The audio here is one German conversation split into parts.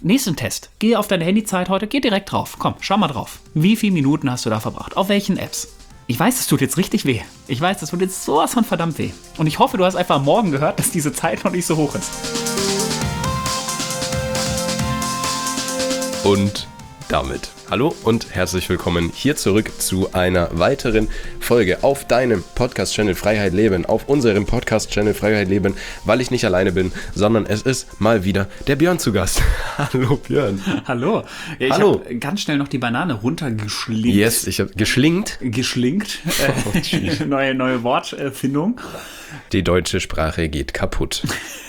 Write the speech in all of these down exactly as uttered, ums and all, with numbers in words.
Nächsten Test. Geh auf deine Handyzeit heute, geh direkt drauf. Komm, schau mal drauf. Wie viele Minuten hast du da verbracht? Auf welchen Apps? Ich weiß, es tut jetzt richtig weh. Ich weiß, es tut jetzt sowas von verdammt weh. Und ich hoffe, du hast einfach am Morgen gehört, dass diese Zeit noch nicht so hoch ist. Und damit hallo und herzlich willkommen hier zurück zu einer weiteren Folge auf deinem Podcast-Channel Freiheit Leben, auf unserem Podcast-Channel Freiheit Leben, weil ich nicht alleine bin, sondern es ist mal wieder der Björn zu Gast. Hallo Björn. Hallo. Ja, ich Hallo. habe ganz schnell noch die Banane runtergeschlingt. Yes, ich habe geschlingt. Geschlingt. Oh, neue, neue Wortfindung. Die deutsche Sprache geht kaputt.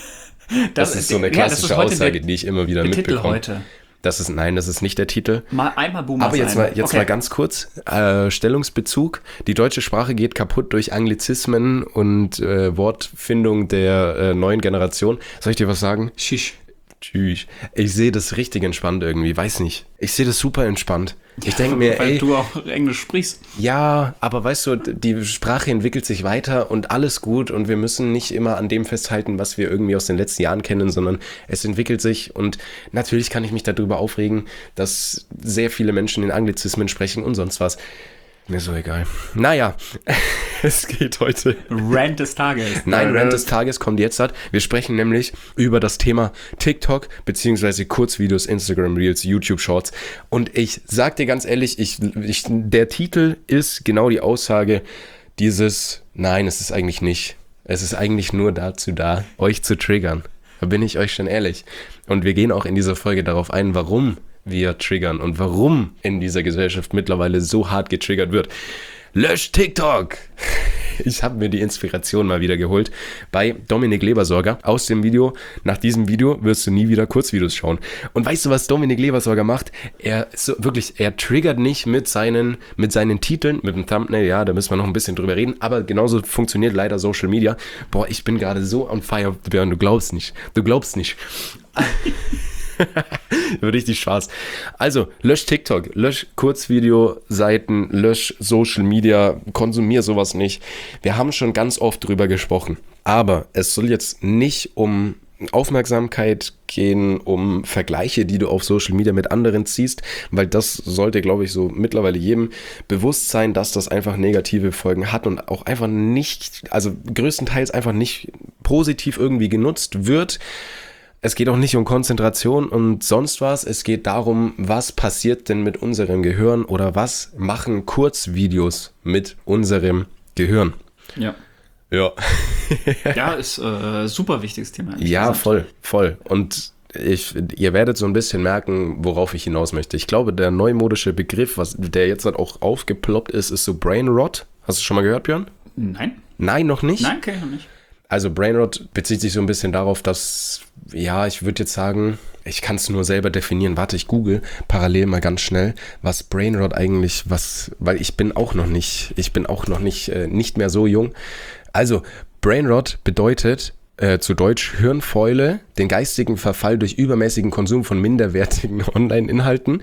Das, das ist so eine klassische ja, Aussage, der, die ich immer wieder mitbekomme. Titel heute. Das ist, nein, das ist nicht der Titel. Mal einmal Boomer Aber jetzt, sein. mal, jetzt okay. mal ganz kurz, äh, Stellungsbezug. Die deutsche Sprache geht kaputt durch Anglizismen und äh, Wortfindung der äh, neuen Generation. Soll ich dir was sagen? Schisch. Tschüss. Ich sehe das richtig entspannt irgendwie, weiß nicht. Ich sehe das super entspannt. Ja, ich denke mir, weil ey, du auch Englisch sprichst. Ja, aber weißt du, die Sprache entwickelt sich weiter und alles gut und wir müssen nicht immer an dem festhalten, was wir irgendwie aus den letzten Jahren kennen, sondern es entwickelt sich und natürlich kann ich mich darüber aufregen, dass sehr viele Menschen in Anglizismen sprechen und sonst was. Mir so egal. Naja, es geht heute. Rant des Tages. Nein, Rant des Tages kommt jetzt. Wir sprechen nämlich über das Thema TikTok beziehungsweise Kurzvideos, Instagram Reels, YouTube Shorts. Und ich sag dir ganz ehrlich, ich, ich, der Titel ist genau die Aussage dieses, nein, es ist eigentlich nicht. Es ist eigentlich nur dazu da, euch zu triggern. Da bin ich euch schon ehrlich. Und wir gehen auch in dieser Folge darauf ein, warum wir triggern und warum in dieser Gesellschaft mittlerweile so hart getriggert wird. Lösch TikTok! Ich habe mir die Inspiration mal wieder geholt bei Dominik Lebersorger aus dem Video. Nach diesem Video wirst du nie wieder Kurzvideos schauen. Und weißt du, was Dominik Lebersorger macht? Er so, wirklich, er triggert nicht mit seinen, mit seinen Titeln, mit dem Thumbnail, ja, da müssen wir noch ein bisschen drüber reden, aber genauso funktioniert leider Social Media. Boah, ich bin gerade so on fire, Björn, du glaubst nicht. Du glaubst nicht. Richtig Spaß. Also, lösch TikTok, lösch Kurzvideo-Seiten, lösch Social Media, konsumier sowas nicht. Wir haben schon ganz oft drüber gesprochen. Aber es soll jetzt nicht um Aufmerksamkeit gehen, um Vergleiche, die du auf Social Media mit anderen ziehst, weil das sollte, glaube ich, so mittlerweile jedem bewusst sein, dass das einfach negative Folgen hat und auch einfach nicht, also größtenteils einfach nicht positiv irgendwie genutzt wird. Es geht auch nicht um Konzentration und sonst was. Es geht darum, was passiert denn mit unserem Gehirn oder was machen Kurzvideos mit unserem Gehirn? Ja. Ja. Ja, ist ein äh, super wichtiges Thema. Ja, gesagt. voll, voll. Und ich, ihr werdet so ein bisschen merken, worauf ich hinaus möchte. Ich glaube, der neumodische Begriff, was der jetzt halt auch aufgeploppt ist, ist so Brain Rot. Hast du schon mal gehört, Björn? Nein. Nein, noch nicht? Nein, kenn ich noch nicht. Also Brainrot bezieht sich so ein bisschen darauf, dass, ja, ich würde jetzt sagen, ich kann es nur selber definieren. Warte, ich google parallel mal ganz schnell, was Brainrot eigentlich, was, weil ich bin auch noch nicht, ich bin auch noch nicht, äh, nicht mehr so jung. Also Brainrot bedeutet äh, zu Deutsch Hirnfäule, den geistigen Verfall durch übermäßigen Konsum von minderwertigen Online-Inhalten.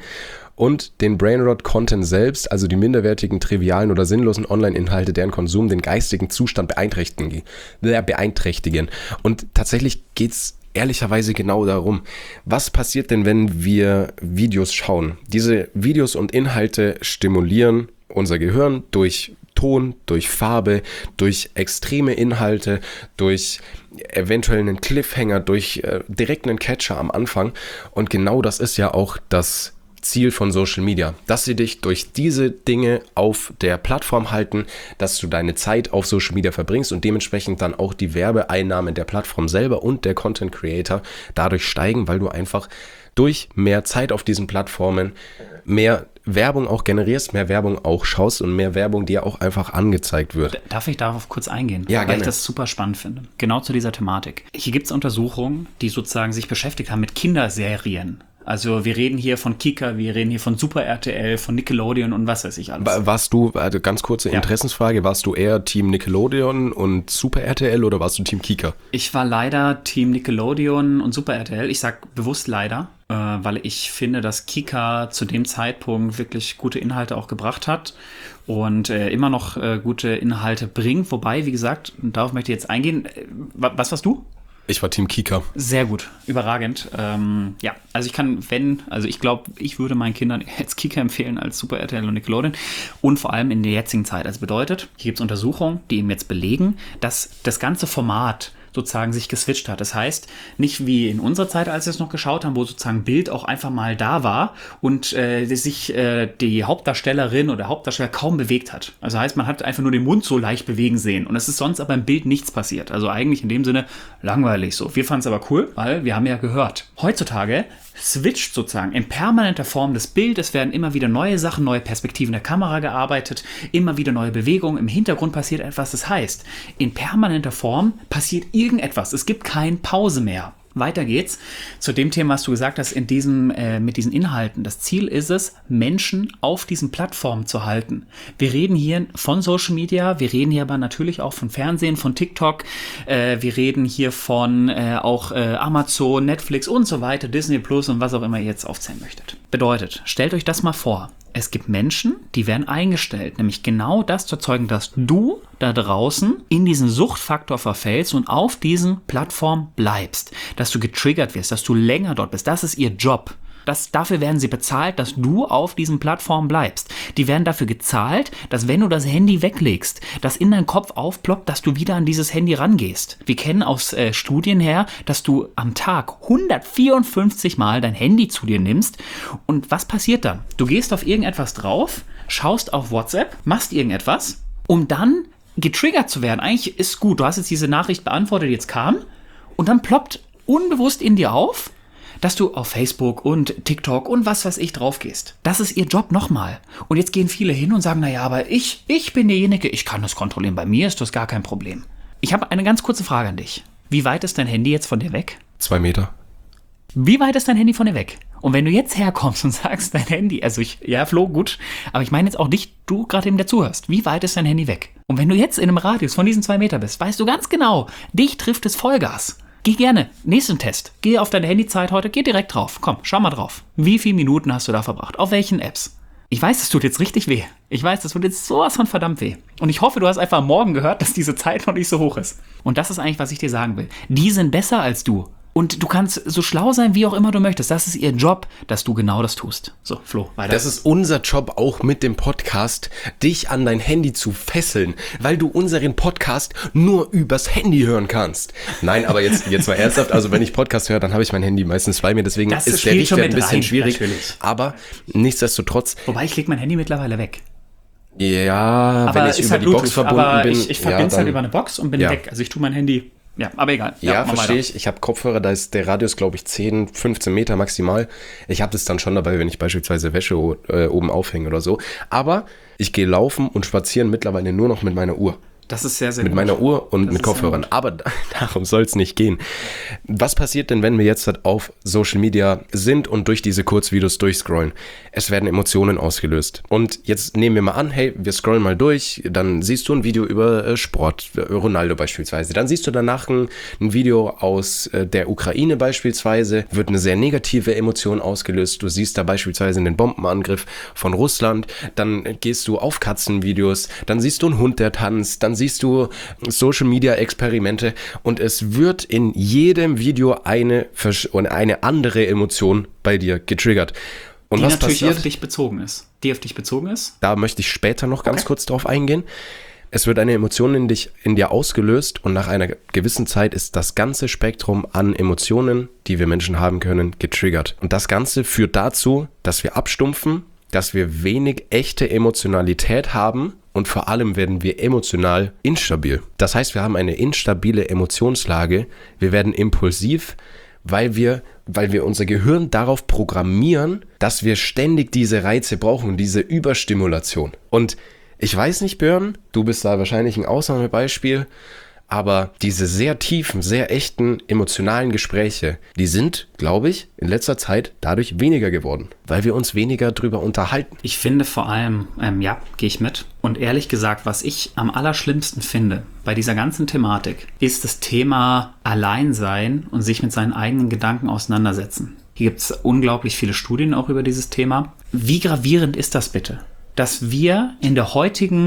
Und den Brainrot-Content selbst, also die minderwertigen, trivialen oder sinnlosen Online-Inhalte, deren Konsum den geistigen Zustand beeinträchtigen. beeinträchtigen. Und tatsächlich geht's ehrlicherweise genau darum, was passiert denn, wenn wir Videos schauen? Diese Videos und Inhalte stimulieren unser Gehirn durch Ton, durch Farbe, durch extreme Inhalte, durch eventuell einen Cliffhanger, durch äh, direkt einen Catcher am Anfang. Und genau das ist ja auch das Ziel von Social Media, dass sie dich durch diese Dinge auf der Plattform halten, dass du deine Zeit auf Social Media verbringst und dementsprechend dann auch die Werbeeinnahmen der Plattform selber und der Content Creator dadurch steigen, weil du einfach durch mehr Zeit auf diesen Plattformen mehr Werbung auch generierst, mehr Werbung auch schaust und mehr Werbung dir auch einfach angezeigt wird. Darf ich darauf kurz eingehen? Ja, weil gerne. Ich das super spannend finde. Genau zu dieser Thematik. Hier gibt es Untersuchungen, die sozusagen sich beschäftigt haben mit Kinderserien. Also wir reden hier von Kika, wir reden hier von Super R T L, von Nickelodeon und was weiß ich alles. Warst du, also ganz kurze Interessensfrage, warst du eher Team Nickelodeon und Super R T L oder warst du Team Kika? Ich war leider Team Nickelodeon und Super R T L. Ich sag bewusst leider, äh, weil ich finde, dass Kika zu dem Zeitpunkt wirklich gute Inhalte auch gebracht hat und äh, immer noch äh, gute Inhalte bringt. Wobei, wie gesagt, darauf möchte ich jetzt eingehen. Äh, was warst du? Ich war Team Kika. Sehr gut, überragend. Ähm, ja, also ich kann, wenn, also ich glaube, ich würde meinen Kindern jetzt Kika empfehlen als Super R T L und Nickelodeon und vor allem in der jetzigen Zeit. Also bedeutet, hier gibt es Untersuchungen, die eben jetzt belegen, dass das ganze Format sozusagen sich geswitcht hat. Das heißt, nicht wie in unserer Zeit, als wir es noch geschaut haben, wo sozusagen Bild auch einfach mal da war und äh, sich äh, die Hauptdarstellerin oder Hauptdarsteller kaum bewegt hat. Also heißt, man hat einfach nur den Mund so leicht bewegen sehen und es ist sonst aber im Bild nichts passiert. Also eigentlich in dem Sinne langweilig so. Wir fanden es aber cool, weil wir haben ja gehört. Heutzutage switcht sozusagen in permanenter Form das Bild. Es werden immer wieder neue Sachen, neue Perspektiven der Kamera gearbeitet, immer wieder neue Bewegungen. Im Hintergrund passiert etwas. Das heißt, in permanenter Form passiert irgendetwas. Es gibt keine Pause mehr. Weiter geht's zu dem Thema, was du gesagt hast, in diesem, äh, mit diesen Inhalten. Das Ziel ist es, Menschen auf diesen Plattformen zu halten. Wir reden hier von Social Media, wir reden hier aber natürlich auch von Fernsehen, von TikTok, äh, wir reden hier von äh, auch äh, Amazon, Netflix und so weiter, Disney Plus und was auch immer ihr jetzt aufzählen möchtet. Bedeutet, stellt euch das mal vor. Es gibt Menschen, die werden eingestellt, nämlich genau das zu erzeugen, dass du da draußen in diesen Suchtfaktor verfällst und auf diesen Plattformen bleibst, dass du getriggert wirst, dass du länger dort bist. Das ist ihr Job. Das, dafür werden sie bezahlt, dass du auf diesen Plattformen bleibst. Die werden dafür gezahlt, dass wenn du das Handy weglegst, dass in deinem Kopf aufploppt, dass du wieder an dieses Handy rangehst. Wir kennen aus äh, Studien her, dass du am Tag hundertvierundfünfzig Mal dein Handy zu dir nimmst. Und was passiert dann? Du gehst auf irgendetwas drauf, schaust auf WhatsApp, machst irgendetwas, um dann getriggert zu werden. Eigentlich ist gut, du hast jetzt diese Nachricht beantwortet, die jetzt kam, und dann ploppt unbewusst in dir auf, dass du auf Facebook und TikTok und was weiß ich drauf gehst. Das ist ihr Job nochmal. Und jetzt gehen viele hin und sagen, naja, aber ich, ich bin derjenige, ich kann das kontrollieren. Bei mir ist das gar kein Problem. Ich habe eine ganz kurze Frage an dich. Wie weit ist dein Handy jetzt von dir weg? Zwei Meter. Wie weit ist dein Handy von dir weg? Und wenn du jetzt herkommst und sagst, dein Handy, also ich, ja, Flo, gut, aber ich meine jetzt auch dich, du gerade eben, der zuhörst. Wie weit ist dein Handy weg? Und wenn du jetzt in einem Radius von diesen zwei Meter bist, weißt du ganz genau, dich trifft es Vollgas. Geh gerne. Nächsten Test. Geh auf deine Handyzeit heute. Geh direkt drauf. Komm, schau mal drauf. Wie viele Minuten hast du da verbracht? Auf welchen Apps? Ich weiß, das tut jetzt richtig weh. Ich weiß, das tut jetzt sowas von verdammt weh. Und ich hoffe, du hast einfach am Morgen gehört, dass diese Zeit noch nicht so hoch ist. Und das ist eigentlich, was ich dir sagen will. Die sind besser als du. Und du kannst so schlau sein, wie auch immer du möchtest. Das ist ihr Job, dass du genau das tust. So, Flo, weiter. Das ist unser Job auch mit dem Podcast, dich an dein Handy zu fesseln, weil du unseren Podcast nur übers Handy hören kannst. Nein, aber jetzt, jetzt mal ernsthaft, also wenn ich Podcast höre, dann habe ich mein Handy meistens bei mir, deswegen das ist der Richtwert ein bisschen rein, schwierig. Natürlich. Aber nichtsdestotrotz. Wobei, ich lege mein Handy mittlerweile weg. Ja, aber wenn ich über halt die Bluetooth, Box verbunden aber bin. Ich, ich verbinde es ja, halt über eine Box und bin ja. weg. Also ich tue mein Handy... Ja, aber egal. Ja, ja verstehe ich. Ich habe Kopfhörer, da ist der Radius, glaube ich, zehn, fünfzehn Meter maximal. Ich habe das dann schon dabei, wenn ich beispielsweise Wäsche äh, oben aufhänge oder so. Aber ich gehe laufen und spazieren mittlerweile nur noch mit meiner Uhr. Das ist sehr, sehr Mit gut. meiner Uhr und das mit Kopfhörern. Aber darum soll es nicht gehen. Was passiert denn, wenn wir jetzt halt auf Social Media sind und durch diese Kurzvideos durchscrollen? Es werden Emotionen ausgelöst. Und jetzt nehmen wir mal an, hey, wir scrollen mal durch, dann siehst du ein Video über äh, Sport, Ronaldo beispielsweise. Dann siehst du danach ein, ein Video aus äh, der Ukraine beispielsweise, wird eine sehr negative Emotion ausgelöst. Du siehst da beispielsweise einen Bombenangriff von Russland. Dann gehst du auf Katzenvideos, dann siehst du einen Hund, der tanzt, dann siehst du Social-Media-Experimente und es wird in jedem Video eine, eine andere Emotion bei dir getriggert. Und die was natürlich passiert? auf dich bezogen ist. Die auf dich bezogen ist? Da möchte ich später noch ganz Okay. kurz drauf eingehen. Es wird eine Emotion in, dich, in dir ausgelöst und nach einer gewissen Zeit ist das ganze Spektrum an Emotionen, die wir Menschen haben können, getriggert. Und das Ganze führt dazu, dass wir abstumpfen, dass wir wenig echte Emotionalität haben und vor allem werden wir emotional instabil. Das heißt, wir haben eine instabile Emotionslage, wir werden impulsiv, weil wir, weil wir unser Gehirn darauf programmieren, dass wir ständig diese Reize brauchen, diese Überstimulation. Und ich weiß nicht, Björn, du bist da wahrscheinlich ein Ausnahmebeispiel, aber diese sehr tiefen, sehr echten, emotionalen Gespräche, die sind, glaube ich, in letzter Zeit dadurch weniger geworden, weil wir uns weniger drüber unterhalten. Ich finde vor allem, ähm, ja, gehe ich mit. Und ehrlich gesagt, was ich am allerschlimmsten finde bei dieser ganzen Thematik, ist das Thema Alleinsein und sich mit seinen eigenen Gedanken auseinandersetzen. Hier gibt es unglaublich viele Studien auch über dieses Thema. Wie gravierend ist das bitte, dass wir in der heutigen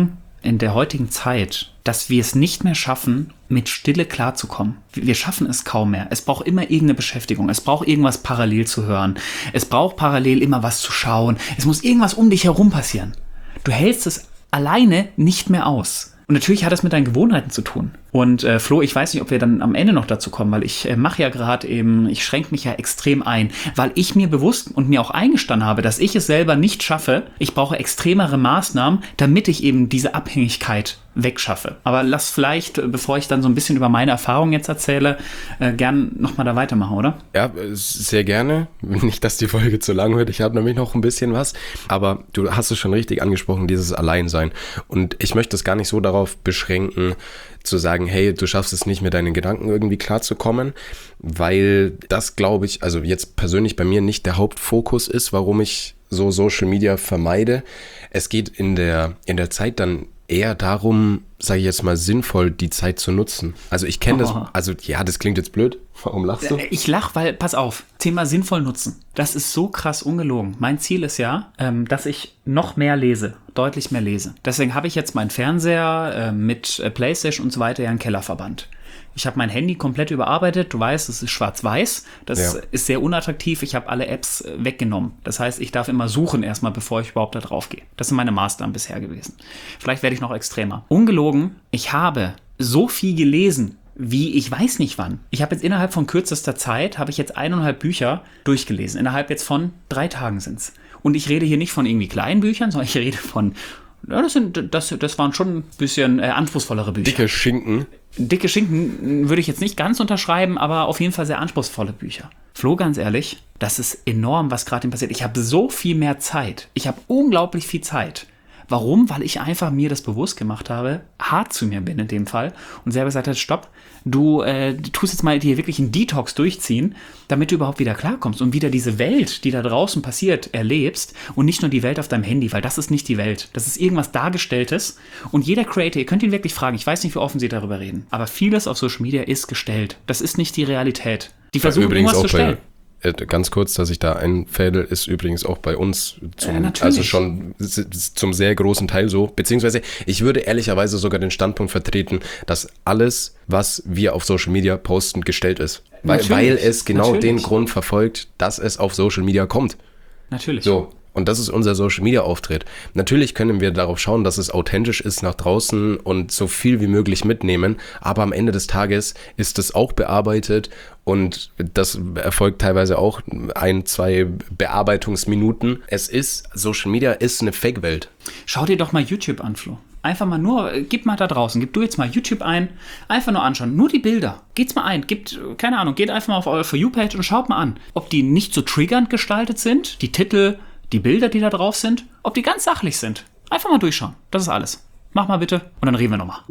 in der heutigen Zeit, dass wir es nicht mehr schaffen, mit Stille klarzukommen. Wir schaffen es kaum mehr. Es braucht immer irgendeine Beschäftigung. Es braucht irgendwas parallel zu hören. Es braucht parallel immer was zu schauen. Es muss irgendwas um dich herum passieren. Du hältst es alleine nicht mehr aus. Und natürlich hat das mit deinen Gewohnheiten zu tun. Und äh, Flo, ich weiß nicht, ob wir dann am Ende noch dazu kommen, weil ich äh, mache ja gerade eben, ich schränke mich ja extrem ein, weil ich mir bewusst und mir auch eingestanden habe, dass ich es selber nicht schaffe. Ich brauche extremere Maßnahmen, damit ich eben diese Abhängigkeit wegschaffe. Aber lass vielleicht, bevor ich dann so ein bisschen über meine Erfahrungen jetzt erzähle, äh, gern nochmal da weitermachen, oder? Ja, sehr gerne. Nicht, dass die Folge zu lang wird. Ich habe nämlich noch ein bisschen was. Aber du hast es schon richtig angesprochen, dieses Alleinsein. Und ich möchte es gar nicht so darauf beschränken, zu sagen, hey, du schaffst es nicht, mit deinen Gedanken irgendwie klarzukommen, weil das, glaube ich, also jetzt persönlich bei mir nicht der Hauptfokus ist, warum ich so Social Media vermeide. Es geht in der, in der Zeit dann eher darum, sage ich jetzt mal, sinnvoll die Zeit zu nutzen. Also ich kenne das, also ja, das klingt jetzt blöd. Warum lachst du? Ich lach, weil, pass auf, Thema sinnvoll nutzen. Das ist so krass ungelogen. Mein Ziel ist ja, ähm, dass ich noch mehr lese, deutlich mehr lese. Deswegen habe ich jetzt meinen Fernseher äh, mit äh, Playstation und so weiter ja in den Keller verbannt. Ich habe mein Handy komplett überarbeitet. Du weißt, es ist schwarz-weiß. Das ja. ist sehr unattraktiv. Ich habe alle Apps weggenommen. Das heißt, ich darf immer suchen erstmal, bevor ich überhaupt da drauf gehe. Das sind meine Maßnahmen bisher gewesen. Vielleicht werde ich noch extremer. Ungelogen, ich habe so viel gelesen, wie ich weiß nicht wann. Ich habe jetzt innerhalb von kürzester Zeit, habe ich jetzt eineinhalb Bücher durchgelesen. Innerhalb jetzt von drei Tagen sind's. Und ich rede hier nicht von irgendwie kleinen Büchern, sondern ich rede von, ja, das sind, das, das waren schon ein bisschen äh, anspruchsvollere Bücher. Dicke Schinken. Dicke Schinken würde ich jetzt nicht ganz unterschreiben, aber auf jeden Fall sehr anspruchsvolle Bücher. Flo, ganz ehrlich, das ist enorm, was gerade passiert. Ich habe so viel mehr Zeit. Ich habe unglaublich viel Zeit. Warum? Weil ich einfach mir das bewusst gemacht habe, hart zu mir bin in dem Fall und selber gesagt habe, stopp, du, äh, du tust jetzt mal hier wirklich einen Detox durchziehen, damit du überhaupt wieder klarkommst und wieder diese Welt, die da draußen passiert, erlebst und nicht nur die Welt auf deinem Handy, weil das ist nicht die Welt. Das ist irgendwas Dargestelltes und jeder Creator, ihr könnt ihn wirklich fragen, ich weiß nicht, wie offen sie darüber reden, aber vieles auf Social Media ist gestellt. Das ist nicht die Realität. Die versuchen Übrigens irgendwas zu stellen. Ganz kurz, dass ich da einfädel, ist übrigens auch bei uns zum, ja, also schon zum sehr großen Teil so. Beziehungsweise ich würde ehrlicherweise sogar den Standpunkt vertreten, dass alles, was wir auf Social Media posten, gestellt ist. Weil, weil es genau natürlich. den Grund verfolgt, dass es auf Social Media kommt. Natürlich. So. Und das ist unser Social-Media-Auftritt. Natürlich können wir darauf schauen, dass es authentisch ist nach draußen und so viel wie möglich mitnehmen. Aber am Ende des Tages ist es auch bearbeitet und das erfolgt teilweise auch ein, zwei Bearbeitungsminuten. Es ist, Social Media ist eine Fake-Welt. Schau dir doch mal YouTube an, Flo. Einfach mal nur, gib mal da draußen, gib du jetzt mal YouTube ein, einfach nur anschauen, nur die Bilder. Geht's mal ein, gibt, keine Ahnung, geht einfach mal auf eure For You-Page und schaut mal an, ob die nicht so triggernd gestaltet sind, die Titel, die Bilder, die da drauf sind, ob die ganz sachlich sind. Einfach mal durchschauen. Das ist alles. Mach mal bitte und dann reden wir nochmal.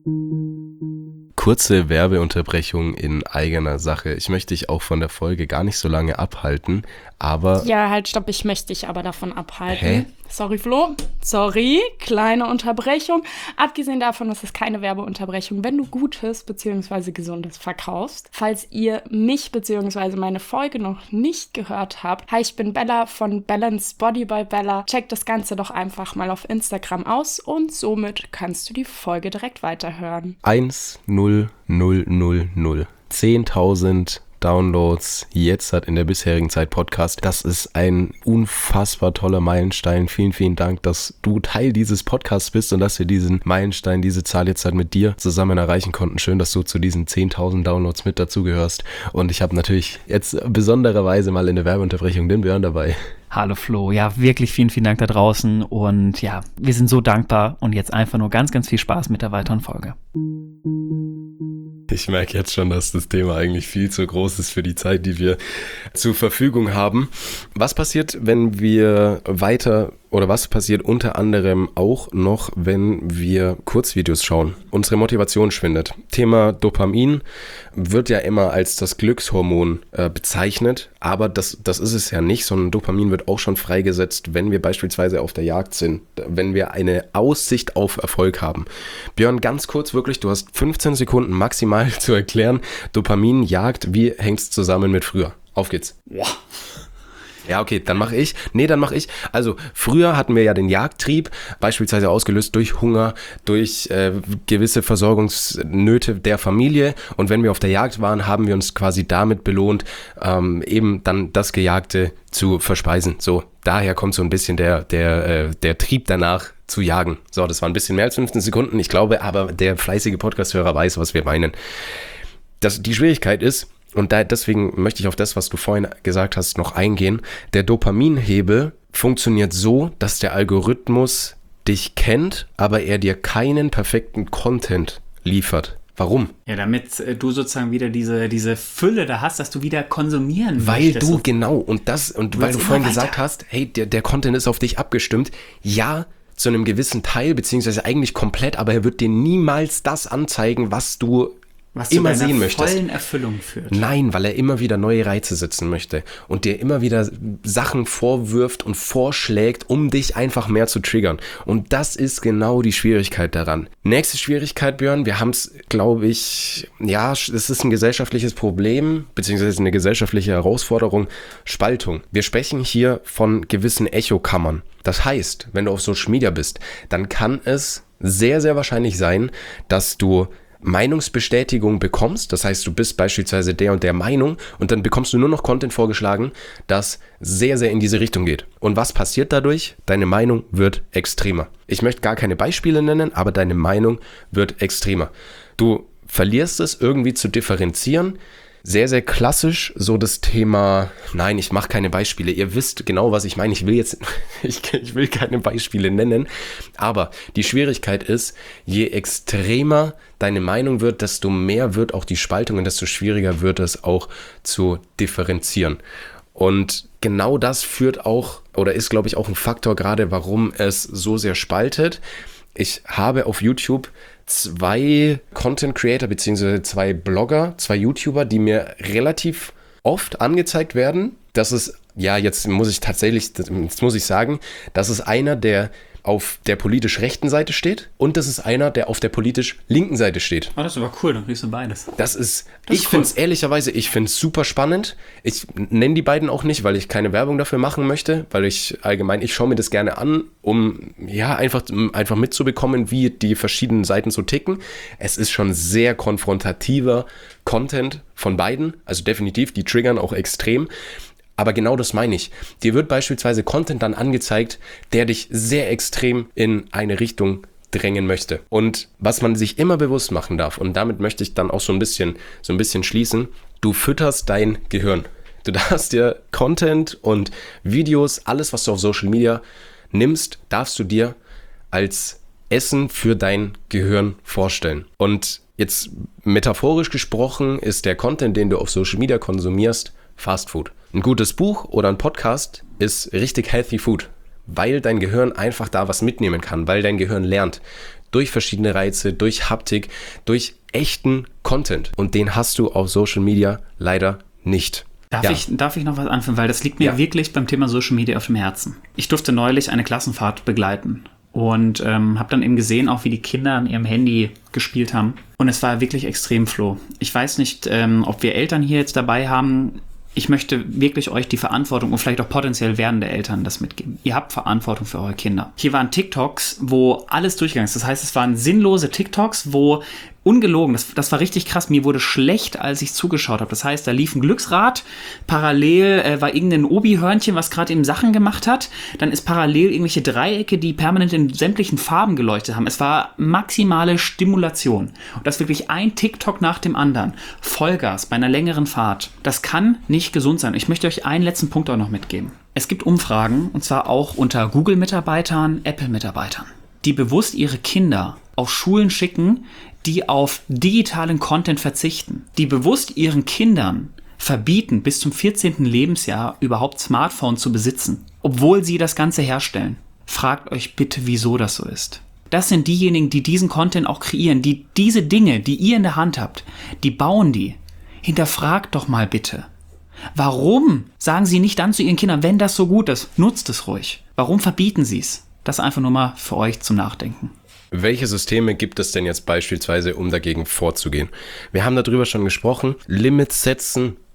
Kurze Werbeunterbrechung in eigener Sache. Ich möchte dich auch von der Folge gar nicht so lange abhalten, aber... Ja, halt, stopp, ich möchte dich aber davon abhalten. Hä? Sorry, Flo. Sorry, kleine Unterbrechung. Abgesehen davon ist es keine Werbeunterbrechung, wenn du Gutes bzw. Gesundes verkaufst. Falls ihr mich bzw. meine Folge noch nicht gehört habt, hi, ich bin Bella von Balance Body by Bella. Check das Ganze doch einfach mal auf Instagram aus und somit kannst du die Folge direkt weiterhören. eins null null null null. zehntausend Downloads jetzt hat in der bisherigen Zeit Podcast. Das ist ein unfassbar toller Meilenstein. Vielen, vielen Dank, dass du Teil dieses Podcasts bist und dass wir diesen Meilenstein, diese Zahl jetzt halt mit dir zusammen erreichen konnten. Schön, dass du zu diesen zehntausend Downloads mit dazugehörst. Und ich habe natürlich jetzt besondererweise mal in der Werbeunterbrechung den Björn dabei. Hallo Flo, ja wirklich vielen, vielen Dank da draußen und ja, wir sind so dankbar und jetzt einfach nur ganz, ganz viel Spaß mit der weiteren Folge. Ich merke jetzt schon, dass das Thema eigentlich viel zu groß ist für die Zeit, die wir zur Verfügung haben. Was passiert, wenn wir weiter oder was passiert unter anderem auch noch, wenn wir Kurzvideos schauen? Unsere Motivation schwindet. Thema Dopamin wird ja immer als das Glückshormon äh, bezeichnet, aber das, das ist es ja nicht, sondern Dopamin wird auch schon freigesetzt, wenn wir beispielsweise auf der Jagd sind, wenn wir eine Aussicht auf Erfolg haben. Björn, ganz kurz wirklich, du hast fünfzehn Sekunden maximal zu erklären. Dopamin, Jagd, wie hängt es zusammen mit früher? Auf geht's. Ja. Ja, okay, dann mache ich. Nee, dann mache ich. Also früher hatten wir ja den Jagdtrieb, beispielsweise ausgelöst durch Hunger, durch äh, gewisse Versorgungsnöte der Familie. Und wenn wir auf der Jagd waren, haben wir uns quasi damit belohnt, ähm, eben dann das Gejagte zu verspeisen. So, daher kommt so ein bisschen der, der, äh, der Trieb danach zu jagen. So, das war ein bisschen mehr als fünfzehn Sekunden, ich glaube, aber der fleißige Podcast-Hörer weiß, was wir meinen. Das, die Schwierigkeit ist, und da, deswegen möchte ich auf das, was du vorhin gesagt hast, noch eingehen. Der Dopaminhebel funktioniert so, dass der Algorithmus dich kennt, aber er dir keinen perfekten Content liefert. Warum? Ja, damit äh, du sozusagen wieder diese, diese Fülle da hast, dass du wieder konsumieren weil möchtest. Weil du, genau, und das, und weil du vorhin weiter. gesagt hast, hey, der, der Content ist auf dich abgestimmt. Ja, zu einem gewissen Teil, beziehungsweise eigentlich komplett, aber er wird dir niemals das anzeigen, was du Was immer zu deiner sehen möchtest. vollen Erfüllung führt. Nein, weil er immer wieder neue Reize setzen möchte und dir immer wieder Sachen vorwirft und vorschlägt, um dich einfach mehr zu triggern. Und das ist genau die Schwierigkeit daran. Nächste Schwierigkeit, Björn, wir haben es, glaube ich, ja, es ist ein gesellschaftliches Problem, beziehungsweise eine gesellschaftliche Herausforderung, Spaltung. Wir sprechen hier von gewissen Echokammern. Das heißt, wenn du auf Social Media bist, dann kann es sehr, sehr wahrscheinlich sein, dass du Meinungsbestätigung bekommst, das heißt, du bist beispielsweise der und der Meinung und dann bekommst du nur noch Content vorgeschlagen, das sehr, sehr in diese Richtung geht. Und was passiert dadurch? Deine Meinung wird extremer. Ich möchte gar keine Beispiele nennen, aber deine Meinung wird extremer. Du verlierst es irgendwie zu differenzieren. Sehr, sehr klassisch so das Thema, nein, ich mache keine Beispiele. Ihr wisst genau, was ich meine. Ich will jetzt, ich, ich will keine Beispiele nennen, aber die Schwierigkeit ist, je extremer deine Meinung wird, desto mehr wird auch die Spaltung und desto schwieriger wird es auch zu differenzieren. Und genau das führt auch, oder ist, glaube ich, auch ein Faktor gerade, warum es so sehr spaltet. Ich habe auf YouTube zwei Content Creator bzw. zwei Blogger, zwei YouTuber, die mir relativ oft angezeigt werden. Das ist, ja, jetzt muss ich tatsächlich, jetzt muss ich sagen, das ist einer, der auf der politisch rechten Seite steht und das ist einer, der auf der politisch linken Seite steht. Oh, das ist aber cool, dann kriegst du beides. Das ist, das ich ist finde es cool. ehrlicherweise, ich finde es super spannend. Ich nenne die beiden auch nicht, weil ich keine Werbung dafür machen möchte, weil ich allgemein, ich schaue mir das gerne an, um ja einfach, einfach mitzubekommen, wie die verschiedenen Seiten so ticken. Es ist schon sehr konfrontativer Content von beiden, also definitiv, die triggern auch extrem. Aber genau das meine ich. Dir wird beispielsweise Content dann angezeigt, der dich sehr extrem in eine Richtung drängen möchte. Und was man sich immer bewusst machen darf, und damit möchte ich dann auch so ein bisschen, so ein bisschen schließen, du fütterst dein Gehirn. Du darfst dir Content und Videos, alles, was du auf Social Media nimmst, darfst du dir als Essen für dein Gehirn vorstellen. Und jetzt metaphorisch gesprochen ist der Content, den du auf Social Media konsumierst, Fast Food. Ein gutes Buch oder ein Podcast ist richtig healthy food, weil dein Gehirn einfach da was mitnehmen kann, weil dein Gehirn lernt. Durch verschiedene Reize, durch Haptik, durch echten Content. Und den hast du auf Social Media leider nicht. Darf, ja. ich, darf ich noch was anfangen, weil das liegt mir ja. wirklich beim Thema Social Media auf dem Herzen. Ich durfte neulich eine Klassenfahrt begleiten und ähm, habe dann eben gesehen, auch wie die Kinder an ihrem Handy gespielt haben. Und es war wirklich extrem, Flo. Ich weiß nicht, ähm, ob wir Eltern hier jetzt dabei haben. Ich möchte wirklich euch die Verantwortung und vielleicht auch potenziell werdende Eltern das mitgeben. Ihr habt Verantwortung für eure Kinder. Hier waren TikToks, wo alles durchgegangen ist. Das heißt, es waren sinnlose TikToks, wo ungelogen, das, das war richtig krass, mir wurde schlecht, als ich zugeschaut habe. Das heißt, da lief ein Glücksrad, parallel äh, war irgendein Obi-Hörnchen, was gerade eben Sachen gemacht hat. Dann ist parallel irgendwelche Dreiecke, die permanent in sämtlichen Farben geleuchtet haben. Es war maximale Stimulation. Und das wirklich ein TikTok nach dem anderen. Vollgas bei einer längeren Fahrt. Das kann nicht gesund sein. Ich möchte euch einen letzten Punkt auch noch mitgeben. Es gibt Umfragen, und zwar auch unter Google-Mitarbeitern, Apple-Mitarbeitern, die bewusst ihre Kinder auf Schulen schicken, die auf digitalen Content verzichten, die bewusst ihren Kindern verbieten, bis zum vierzehnten Lebensjahr überhaupt Smartphone zu besitzen, obwohl sie das Ganze herstellen. Fragt euch bitte, wieso das so ist. Das sind diejenigen, die diesen Content auch kreieren, die diese Dinge, die ihr in der Hand habt, die bauen die. Hinterfragt doch mal bitte. Warum sagen sie nicht dann zu ihren Kindern, wenn das so gut ist, nutzt es ruhig? Warum verbieten sie es? Das einfach nur mal für euch zum Nachdenken. Welche Systeme gibt es denn jetzt beispielsweise, um dagegen vorzugehen? Wir haben darüber schon gesprochen. Limits setzen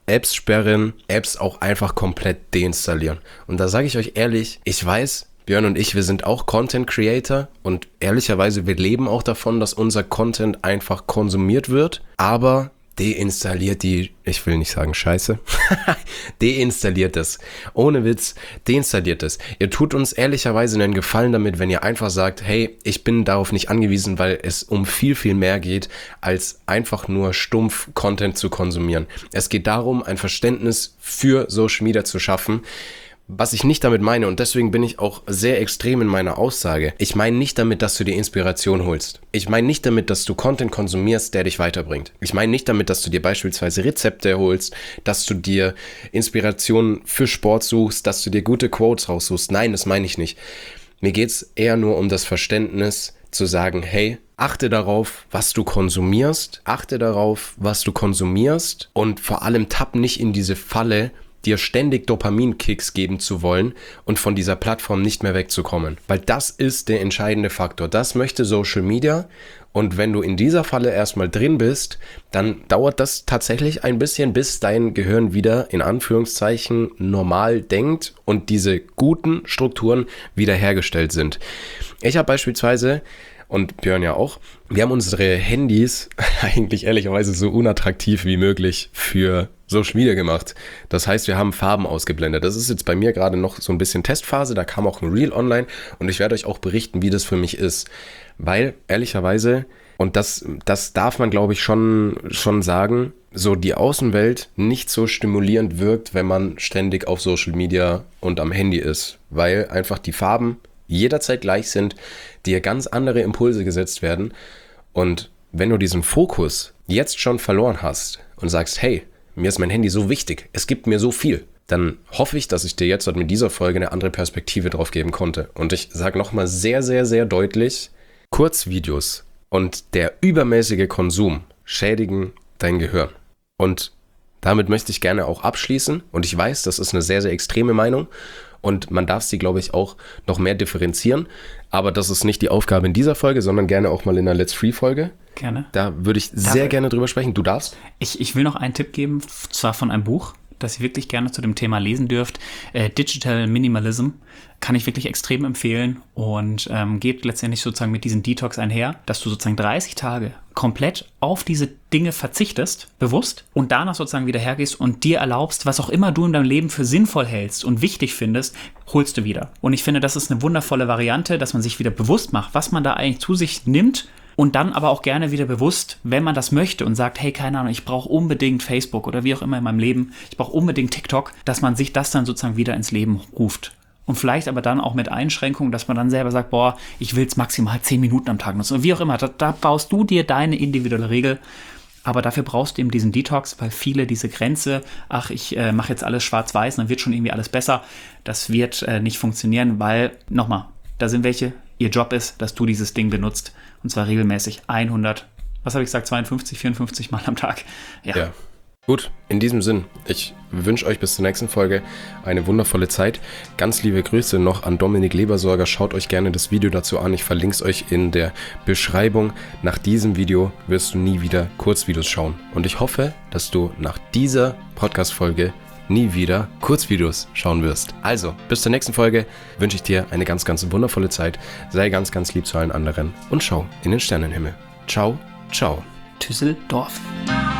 Apps sperren, Apps auch einfach komplett deinstallieren. Und da sage ich euch ehrlich, ich weiß, Björn und ich, wir sind auch Content Creator und ehrlicherweise, wir leben auch davon, dass unser Content einfach konsumiert wird, aber deinstalliert die, ich will nicht sagen Scheiße, deinstalliert es. Ohne Witz, deinstalliert es. Ihr tut uns ehrlicherweise einen Gefallen damit, wenn ihr einfach sagt, hey, ich bin darauf nicht angewiesen, weil es um viel, viel mehr geht, als einfach nur stumpf Content zu konsumieren. Es geht darum, ein Verständnis für Social Media zu schaffen. Was ich nicht damit meine, und deswegen bin ich auch sehr extrem in meiner Aussage, ich meine nicht damit, dass du dir Inspiration holst. Ich meine nicht damit, dass du Content konsumierst, der dich weiterbringt. Ich meine nicht damit, dass du dir beispielsweise Rezepte holst, dass du dir Inspiration für Sport suchst, dass du dir gute Quotes raussuchst. Nein, das meine ich nicht. Mir geht's eher nur um das Verständnis zu sagen, hey, achte darauf, was du konsumierst, achte darauf, was du konsumierst und vor allem tapp nicht in diese Falle, dir ständig Dopaminkicks geben zu wollen und von dieser Plattform nicht mehr wegzukommen. Weil das ist der entscheidende Faktor. Das möchte Social Media. Und wenn du in dieser Falle erstmal drin bist, dann dauert das tatsächlich ein bisschen, bis dein Gehirn wieder in Anführungszeichen normal denkt und diese guten Strukturen wiederhergestellt sind. Ich habe beispielsweise, und Björn ja auch, wir haben unsere Handys eigentlich ehrlicherweise so unattraktiv wie möglich für Social Media gemacht. Das heißt, wir haben Farben ausgeblendet. Das ist jetzt bei mir gerade noch so ein bisschen Testphase. Da kam auch ein Reel online und ich werde euch auch berichten, wie das für mich ist. Weil, ehrlicherweise, und das, das darf man, glaube ich, schon, schon sagen, so die Außenwelt nicht so stimulierend wirkt, wenn man ständig auf Social Media und am Handy ist. Weil einfach die Farben jederzeit gleich sind, dir ganz andere Impulse gesetzt werden. Und wenn du diesen Fokus jetzt schon verloren hast und sagst, hey, mir ist mein Handy so wichtig, es gibt mir so viel, dann hoffe ich, dass ich dir jetzt mit dieser Folge eine andere Perspektive drauf geben konnte. Und ich sage nochmal sehr, sehr, sehr deutlich, Kurzvideos und der übermäßige Konsum schädigen dein Gehirn. Und damit möchte ich gerne auch abschließen. Und ich weiß, das ist eine sehr, sehr extreme Meinung. Und man darf sie, glaube ich, auch noch mehr differenzieren. Aber das ist nicht die Aufgabe in dieser Folge, sondern gerne auch mal in einer Let's Free-Folge. Gerne. Da würde ich sehr Darf gerne drüber sprechen. Du darfst. Ich, ich will noch einen Tipp geben, zwar von einem Buch, das ihr wirklich gerne zu dem Thema lesen dürft. Äh, Digital Minimalism kann ich wirklich extrem empfehlen und ähm, geht letztendlich sozusagen mit diesem Detox einher, dass du sozusagen dreißig Tage komplett auf diese Dinge verzichtest, bewusst, und danach sozusagen wieder hergehst und dir erlaubst, was auch immer du in deinem Leben für sinnvoll hältst und wichtig findest, holst du wieder. Und ich finde, das ist eine wundervolle Variante, dass man sich wieder bewusst macht, was man da eigentlich zu sich nimmt. Und dann aber auch gerne wieder bewusst, wenn man das möchte und sagt, hey, keine Ahnung, ich brauche unbedingt Facebook oder wie auch immer in meinem Leben, ich brauche unbedingt TikTok, dass man sich das dann sozusagen wieder ins Leben ruft. Und vielleicht aber dann auch mit Einschränkungen, dass man dann selber sagt, boah, ich will es maximal zehn Minuten am Tag nutzen. Und wie auch immer, da, da baust du dir deine individuelle Regel. Aber dafür brauchst du eben diesen Detox, weil viele diese Grenze, ach, ich äh, mache jetzt alles schwarz-weiß, dann wird schon irgendwie alles besser. Das wird äh, nicht funktionieren, weil, nochmal, da sind welche, ihr Job ist, dass du dieses Ding benutzt. Und zwar regelmäßig hundert, was habe ich gesagt, zweiundfünfzig, vierundfünfzig Mal am Tag. Ja. ja. Gut, in diesem Sinn, ich wünsche euch bis zur nächsten Folge eine wundervolle Zeit. Ganz liebe Grüße noch an Dominik Lebersorger. Schaut euch gerne das Video dazu an. Ich verlinke es euch in der Beschreibung. Nach diesem Video wirst du nie wieder Kurzvideos schauen. Und ich hoffe, dass du nach dieser Podcast-Folge nie wieder Kurzvideos schauen wirst. Also, bis zur nächsten Folge wünsche ich dir eine ganz, ganz wundervolle Zeit. Sei ganz, ganz lieb zu allen anderen und schau in den Sternenhimmel. Ciao, ciao. Düsseldorf.